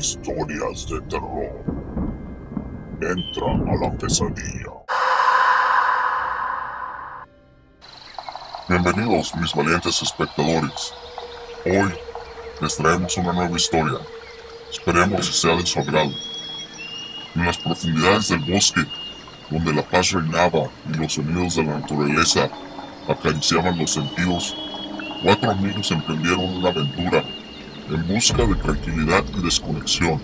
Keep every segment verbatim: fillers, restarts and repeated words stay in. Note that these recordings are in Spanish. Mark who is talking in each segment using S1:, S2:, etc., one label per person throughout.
S1: historias de terror. Entra a la pesadilla. Bienvenidos, mis valientes espectadores. Hoy les traemos una nueva historia. Esperemos que sea de su agrado. En las profundidades del bosque, donde la paz reinaba y los sonidos de la naturaleza acariciaban los sentidos, cuatro amigos emprendieron una aventura en busca de tranquilidad y desconexión.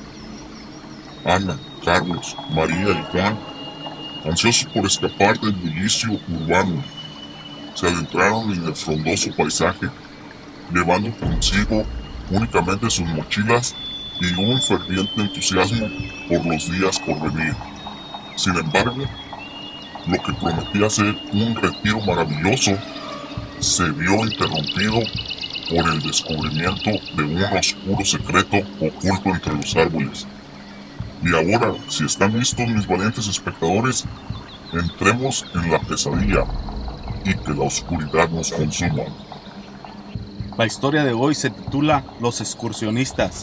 S1: Ana, Carlos, María y Juan, ansiosos por escapar del bullicio urbano, se adentraron en el frondoso paisaje, llevando consigo únicamente sus mochilas y un ferviente entusiasmo por los días por venir. Sin embargo, lo que prometía ser un retiro maravilloso se vio interrumpido por el descubrimiento de un oscuro secreto oculto entre los árboles. Y ahora, si están listos mis valientes espectadores, entremos en la pesadilla y que la oscuridad nos consuma.
S2: La historia de hoy se titula Los excursionistas.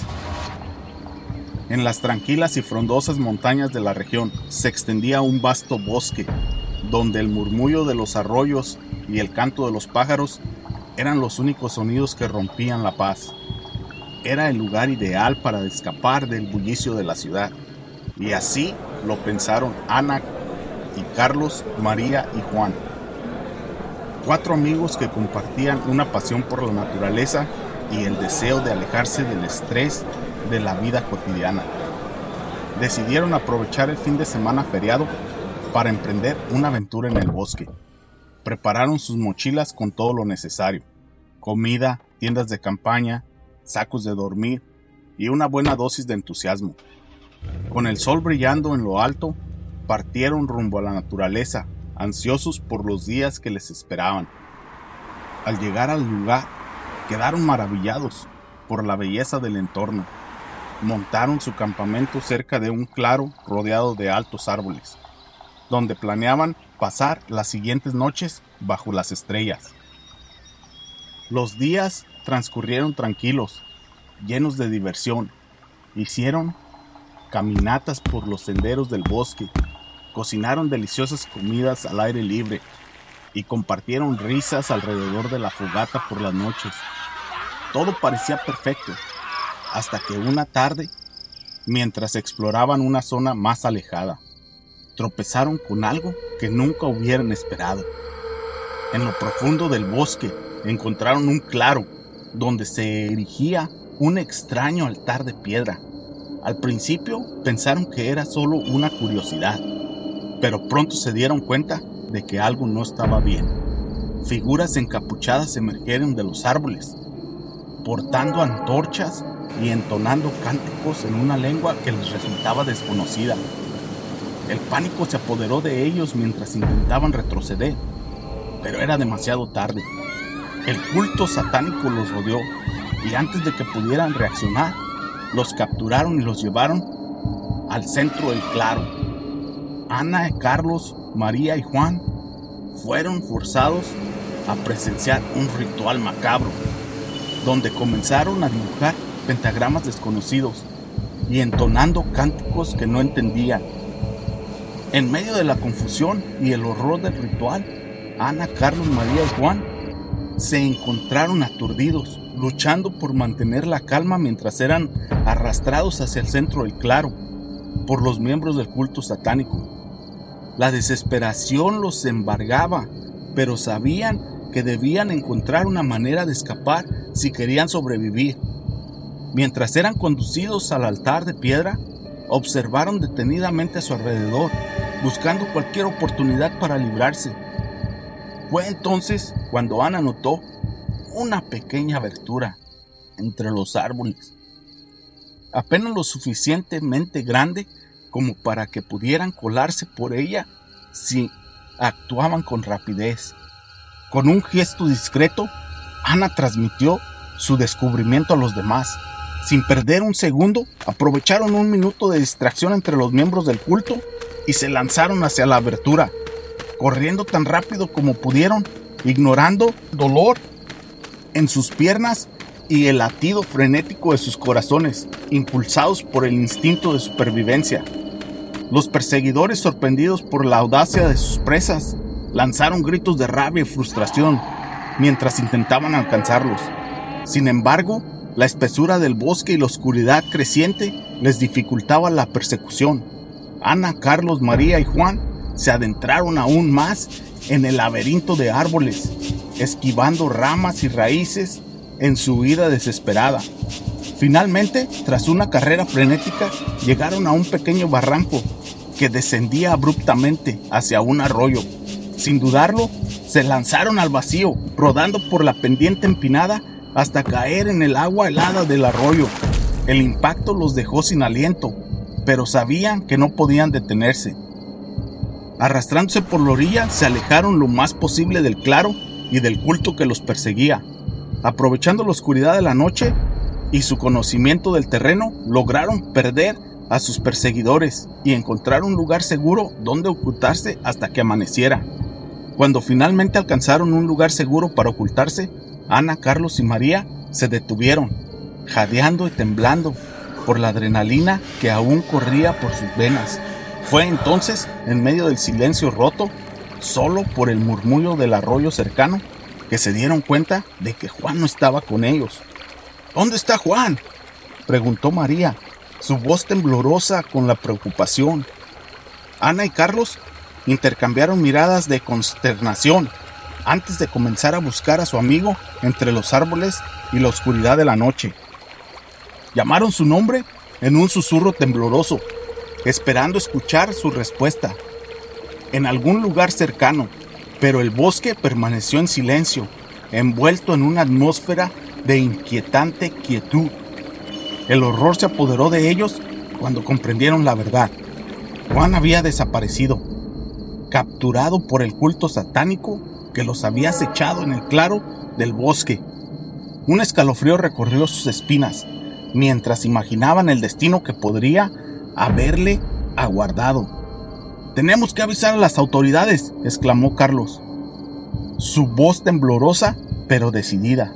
S2: En las tranquilas y frondosas montañas de la región se extendía un vasto bosque, donde el murmullo de los arroyos y el canto de los pájaros eran los únicos sonidos que rompían la paz. Era el lugar ideal para escapar del bullicio de la ciudad, y así lo pensaron Ana y Carlos, María y Juan. Cuatro amigos que compartían una pasión por la naturaleza y el deseo de alejarse del estrés de la vida cotidiana. Decidieron aprovechar el fin de semana feriado para emprender una aventura en el bosque. Prepararon sus mochilas con todo lo necesario: comida, tiendas de campaña, sacos de dormir y una buena dosis de entusiasmo. Con el sol brillando en lo alto, partieron rumbo a la naturaleza, ansiosos por los días que les esperaban. Al llegar al lugar, quedaron maravillados por la belleza del entorno. Montaron su campamento cerca de un claro rodeado de altos árboles, donde planeaban pasar las siguientes noches bajo las estrellas. Los días transcurrieron tranquilos, llenos de diversión. Hicieron caminatas por los senderos del bosque, cocinaron deliciosas comidas al aire libre y compartieron risas alrededor de la fogata por las noches. Todo parecía perfecto, hasta que una tarde, mientras exploraban una zona más alejada, tropezaron con algo que nunca hubieran esperado. En lo profundo del bosque encontraron un claro donde se erigía un extraño altar de piedra. Al principio pensaron que era solo una curiosidad, pero pronto se dieron cuenta de que algo no estaba bien. Figuras encapuchadas emergieron de los árboles, portando antorchas y entonando cánticos en una lengua que les resultaba desconocida. El pánico se apoderó de ellos mientras intentaban retroceder, pero era demasiado tarde. El culto satánico los rodeó y antes de que pudieran reaccionar, los capturaron y los llevaron al centro del claro. Ana, Carlos, María y Juan fueron forzados a presenciar un ritual macabro, donde comenzaron a dibujar pentagramas desconocidos y entonando cánticos que no entendían. En medio de la confusión y el horror del ritual, Ana, Carlos, María y Juan se encontraron aturdidos, luchando por mantener la calma mientras eran arrastrados hacia el centro del claro por los miembros del culto satánico. La desesperación los embargaba, pero sabían que debían encontrar una manera de escapar si querían sobrevivir. Mientras eran conducidos al altar de piedra, observaron detenidamente a su alrededor, buscando cualquier oportunidad para librarse. Fue entonces cuando Ana notó una pequeña abertura entre los árboles, apenas lo suficientemente grande como para que pudieran colarse por ella si actuaban con rapidez. Con un gesto discreto, Ana transmitió su descubrimiento a los demás. Sin perder un segundo, aprovecharon un minuto de distracción entre los miembros del culto y se lanzaron hacia la abertura, corriendo tan rápido como pudieron, ignorando dolor en sus piernas y el latido frenético de sus corazones, impulsados por el instinto de supervivencia. Los perseguidores, sorprendidos por la audacia de sus presas, lanzaron gritos de rabia y frustración mientras intentaban alcanzarlos. Sin embargo, la espesura del bosque y la oscuridad creciente les dificultaba la persecución. Ana, Carlos, María y Juan se adentraron aún más en el laberinto de árboles, esquivando ramas y raíces en su huida desesperada. Finalmente, tras una carrera frenética, llegaron a un pequeño barranco que descendía abruptamente hacia un arroyo. Sin dudarlo, se lanzaron al vacío, rodando por la pendiente empinada hasta caer en el agua helada del arroyo. El impacto los dejó sin aliento, pero sabían que no podían detenerse. Arrastrándose por la orilla, se alejaron lo más posible del claro y del culto que los perseguía. Aprovechando la oscuridad de la noche y su conocimiento del terreno, lograron perder a sus perseguidores y encontrar un lugar seguro donde ocultarse hasta que amaneciera. Cuando finalmente alcanzaron un lugar seguro para ocultarse, Ana, Carlos y María se detuvieron, jadeando y temblando por la adrenalina que aún corría por sus venas. Fue entonces, en medio del silencio roto, solo por el murmullo del arroyo cercano, que se dieron cuenta de que Juan no estaba con ellos. ¿Dónde está Juan?, preguntó María, su voz temblorosa con la preocupación. Ana y Carlos intercambiaron miradas de consternación antes de comenzar a buscar a su amigo entre los árboles y la oscuridad de la noche. Llamaron su nombre en un susurro tembloroso, esperando escuchar su respuesta. En algún lugar cercano, pero el bosque permaneció en silencio, envuelto en una atmósfera de inquietante quietud. El horror se apoderó de ellos cuando comprendieron la verdad. Juan había desaparecido, capturado por el culto satánico que los había acechado en el claro del bosque. Un escalofrío recorrió sus espinas, mientras imaginaban el destino que podría haberle aguardado. «Tenemos que avisar a las autoridades», exclamó Carlos, su voz temblorosa pero decidida.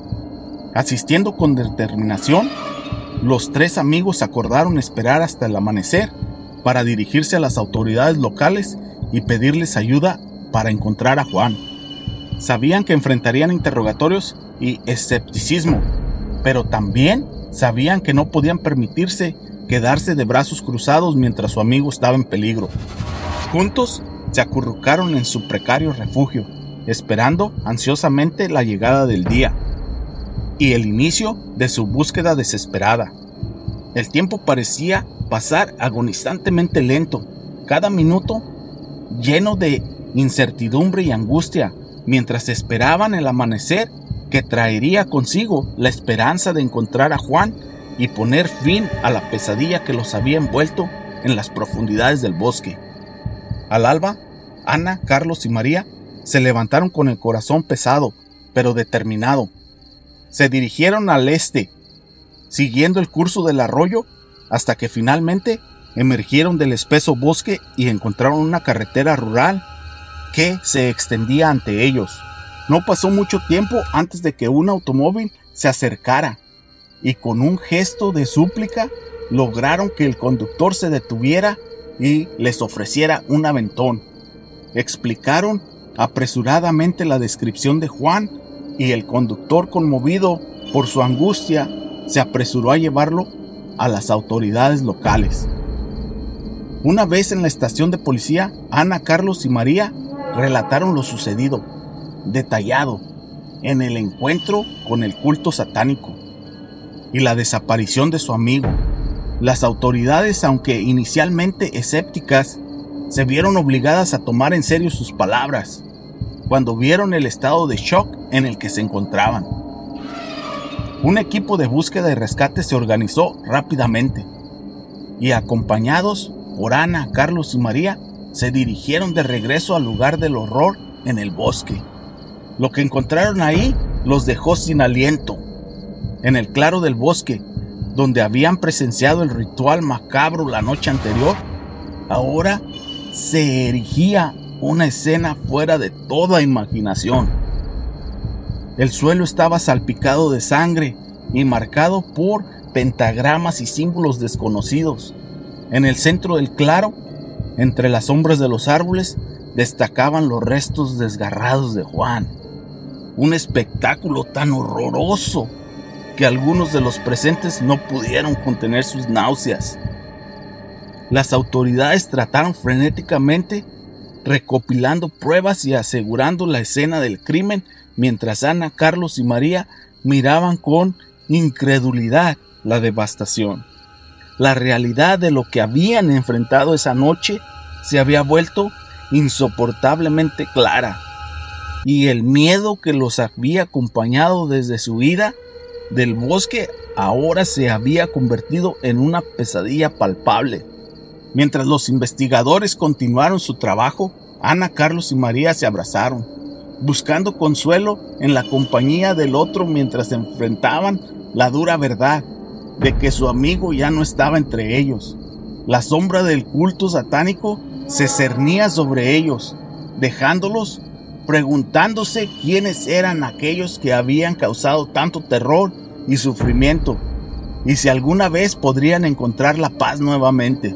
S2: Asistiendo con determinación, los tres amigos acordaron esperar hasta el amanecer para dirigirse a las autoridades locales y pedirles ayuda para encontrar a Juan. Sabían que enfrentarían interrogatorios y escepticismo, pero también sabían que no podían permitirse quedarse de brazos cruzados mientras su amigo estaba en peligro. Juntos se acurrucaron en su precario refugio, esperando ansiosamente la llegada del día y el inicio de su búsqueda desesperada. El tiempo parecía pasar agonizantemente lento, cada minuto lleno de incertidumbre y angustia, mientras esperaban el amanecer que traería consigo la esperanza de encontrar a Juan y poner fin a la pesadilla que los había envuelto en las profundidades del bosque. Al alba, Ana, Carlos y María se levantaron con el corazón pesado, pero determinado. Se dirigieron al este, siguiendo el curso del arroyo, hasta que finalmente emergieron del espeso bosque y encontraron una carretera rural que se extendía ante ellos. No pasó mucho tiempo antes de que un automóvil se acercara, y con un gesto de súplica lograron que el conductor se detuviera y les ofreciera un aventón. Explicaron apresuradamente la descripción de Juan y el conductor, conmovido por su angustia, se apresuró a llevarlo a las autoridades locales. Una vez en la estación de policía, Ana, Carlos y María relataron lo sucedido, detallado, en el encuentro con el culto satánico y la desaparición de su amigo. Las autoridades, aunque inicialmente escépticas, se vieron obligadas a tomar en serio sus palabras cuando vieron el estado de shock en el que se encontraban. Un equipo de búsqueda y rescate se organizó rápidamente y, acompañados por Ana, Carlos y María, se dirigieron de regreso al lugar del horror en el bosque. Lo que encontraron ahí los dejó sin aliento. En el claro del bosque, donde habían presenciado el ritual macabro la noche anterior, ahora se erigía una escena fuera de toda imaginación. El suelo estaba salpicado de sangre y marcado por pentagramas y símbolos desconocidos. En el centro del claro, entre las sombras de los árboles, destacaban los restos desgarrados de Juan. Un espectáculo tan horroroso que algunos de los presentes no pudieron contener sus náuseas. Las autoridades trataron frenéticamente, recopilando pruebas y asegurando la escena del crimen, mientras Ana, Carlos y María miraban con incredulidad la devastación. La realidad de lo que habían enfrentado esa noche se había vuelto insoportablemente clara, y el miedo que los había acompañado desde su huida del bosque ahora se había convertido en una pesadilla palpable. Mientras los investigadores continuaron su trabajo, Ana, Carlos y María se abrazaron, buscando consuelo en la compañía del otro mientras enfrentaban la dura verdad de que su amigo ya no estaba entre ellos. La sombra del culto satánico se cernía sobre ellos, dejándolos preguntándose quiénes eran aquellos que habían causado tanto terror y sufrimiento, y si alguna vez podrían encontrar la paz nuevamente.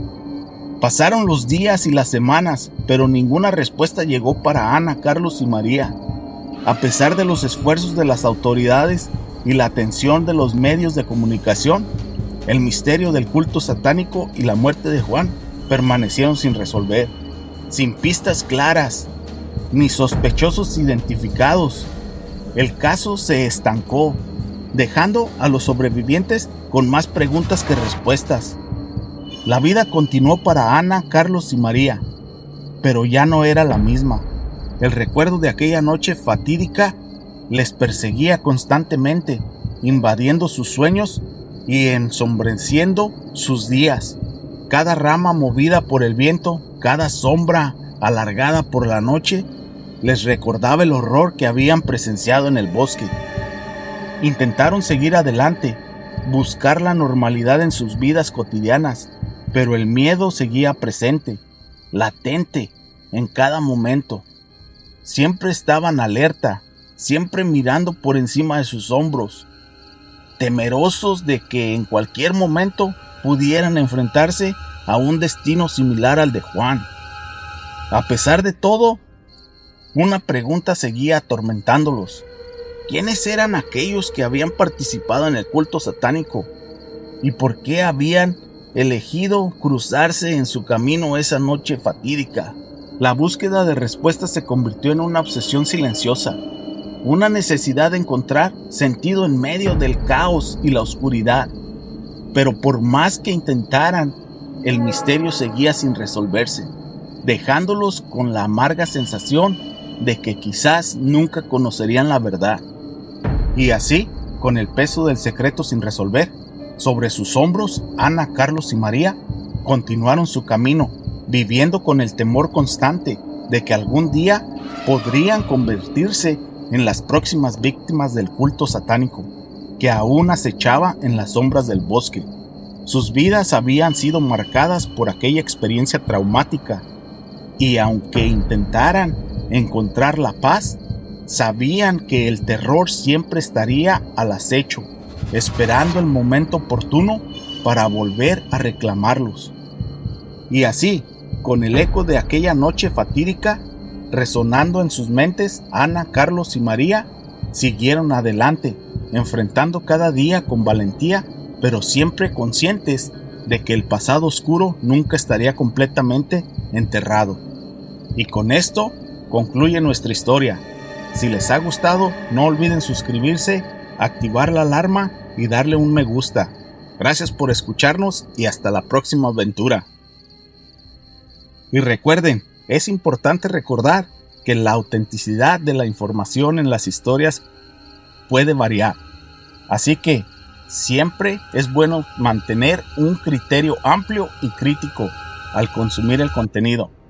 S2: Pasaron los días y las semanas, pero ninguna respuesta llegó para Ana, Carlos y María. A pesar de los esfuerzos de las autoridades y la atención de los medios de comunicación, el misterio del culto satánico y la muerte de Juan permanecieron sin resolver, sin pistas claras, ni sospechosos identificados. El caso se estancó, dejando a los sobrevivientes con más preguntas que respuestas. La vida continuó para Ana, Carlos y María, pero ya no era la misma. El recuerdo de aquella noche fatídica les perseguía constantemente, invadiendo sus sueños y ensombreciendo sus días. Cada rama movida por el viento, cada sombra alargada por la noche, les recordaba el horror que habían presenciado en el bosque. Intentaron seguir adelante, buscar la normalidad en sus vidas cotidianas, pero el miedo seguía presente, latente, en cada momento. Siempre estaban alerta, siempre mirando por encima de sus hombros, temerosos de que en cualquier momento pudieran enfrentarse a un destino similar al de Juan. A pesar de todo, una pregunta seguía atormentándolos. ¿Quiénes eran aquellos que habían participado en el culto satánico? ¿Y por qué habían elegido cruzarse en su camino esa noche fatídica? La búsqueda de respuestas se convirtió en una obsesión silenciosa, una necesidad de encontrar sentido en medio del caos y la oscuridad. Pero por más que intentaran, el misterio seguía sin resolverse, dejándolos con la amarga sensación de que quizás nunca conocerían la verdad. Y así, con el peso del secreto sin resolver sobre sus hombros, Ana, Carlos y María continuaron su camino, viviendo con el temor constante de que algún día podrían convertirse en las próximas víctimas del culto satánico, que aún acechaba en las sombras del bosque. Sus vidas habían sido marcadas por aquella experiencia traumática, y aunque intentaran encontrar la paz, sabían que el terror siempre estaría al acecho, esperando el momento oportuno para volver a reclamarlos. Y así, con el eco de aquella noche fatídica resonando en sus mentes, Ana, Carlos y María siguieron adelante, enfrentando cada día con valentía, pero siempre conscientes de que el pasado oscuro nunca estaría completamente enterrado. Y con esto concluye nuestra historia. Si les ha gustado, no olviden suscribirse, activar la alarma y darle un me gusta. Gracias por escucharnos y hasta la próxima aventura. Y recuerden, es importante recordar que la autenticidad de la información en las historias puede variar. Así que siempre es bueno mantener un criterio amplio y crítico al consumir el contenido.